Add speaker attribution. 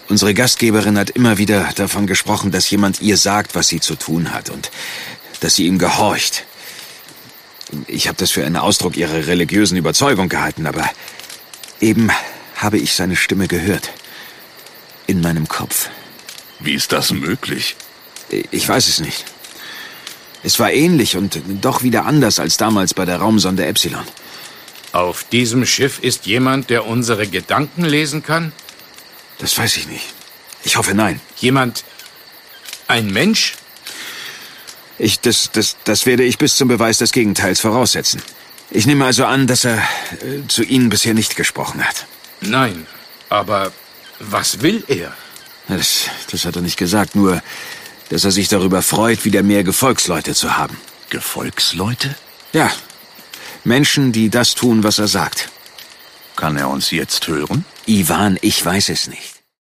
Speaker 1: Unsere Gastgeberin hat immer wieder davon gesprochen, dass jemand ihr sagt, was sie zu tun hat und dass sie ihm gehorcht. Ich habe das für einen Ausdruck ihrer religiösen Überzeugung gehalten, aber eben habe ich seine Stimme gehört. In meinem Kopf.
Speaker 2: Wie ist das möglich?
Speaker 1: Ich weiß es nicht. Es war ähnlich und doch wieder anders als damals bei der Raumsonde Epsilon.
Speaker 3: Auf diesem Schiff ist jemand, der unsere Gedanken lesen kann?
Speaker 1: Das weiß ich nicht. Ich hoffe, nein.
Speaker 3: Jemand? Ein Mensch?
Speaker 1: Das werde ich bis zum Beweis des Gegenteils voraussetzen. Ich nehme also an, dass er zu Ihnen bisher nicht gesprochen hat.
Speaker 3: Nein, aber was will er?
Speaker 1: Das hat er nicht gesagt, nur, dass er sich darüber freut, wieder mehr Gefolgsleute zu haben.
Speaker 2: Gefolgsleute?
Speaker 1: Ja, Menschen, die das tun, was er sagt.
Speaker 2: Kann er uns jetzt hören?
Speaker 1: Ivan, ich weiß es nicht.